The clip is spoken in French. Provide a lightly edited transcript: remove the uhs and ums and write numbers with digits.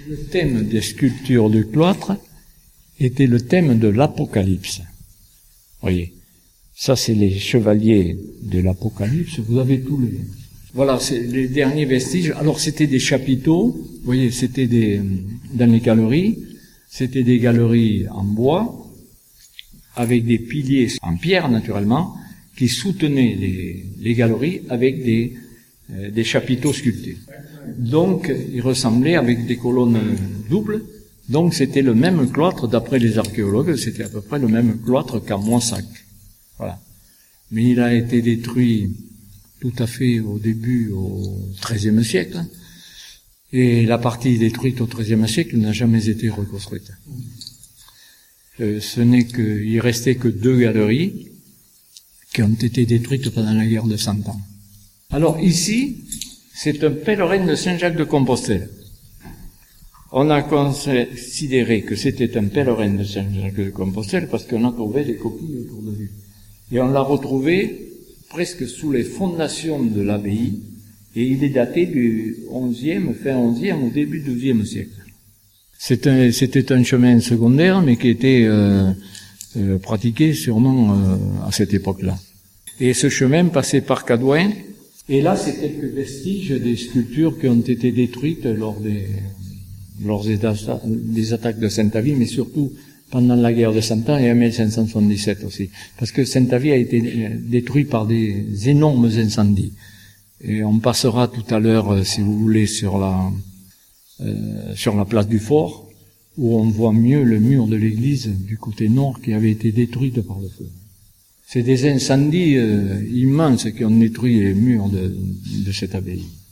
Le thème des sculptures du cloître était le thème de l'Apocalypse. Voyez, ça c'est les chevaliers de l'Apocalypse. Vous avez tous les... Voilà, c'est les derniers vestiges. Alors c'était des chapiteaux. Vous voyez, c'était dans les galeries. C'était des galeries en bois avec des piliers en pierre naturellement qui soutenaient les galeries avec des chapiteaux sculptés. Donc, ils ressemblaient avec des colonnes doubles. Donc, c'était le même cloître, d'après les archéologues, c'était à peu près le même cloître qu'à Moissac. Voilà. Mais il a été détruit tout à fait au début, au XIIIe siècle. Et la partie détruite au XIIIe siècle n'a jamais été reconstruite. Il restait que 2 galeries qui ont été détruites pendant la guerre de 100 ans. Alors ici, c'est un pèlerin de Saint-Jacques-de-Compostelle. On a considéré que c'était un pèlerin de Saint-Jacques-de-Compostelle parce qu'on a trouvé des coquilles autour de lui. Et on l'a retrouvé presque sous les fondations de l'abbaye, et il est daté du fin 11e au début du 12e siècle. C'était un chemin secondaire, mais qui était pratiqué sûrement à cette époque-là. Et ce chemin passait par Cadouin, et là c'est quelques vestiges des sculptures qui ont été détruites lors des attaques de Saint-Avit, mais surtout pendant la guerre de 100 ans et en 1577 aussi. Parce que Saint-Avit a été détruit par des énormes incendies. Et on passera tout à l'heure, si vous voulez, sur la place du fort, où on voit mieux le mur de l'église du côté nord qui avait été détruite par le feu. C'est des incendies immenses qui ont détruit les murs de cette abbaye.